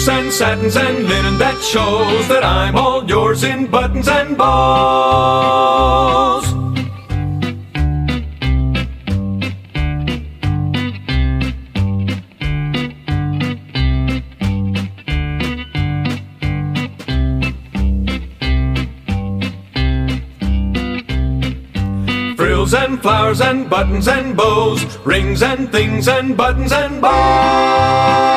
silks and satins and linen that shows that I'm all yours in buttons and bows. Frills and flowers and buttons and bows, rings and things and buttons and bows.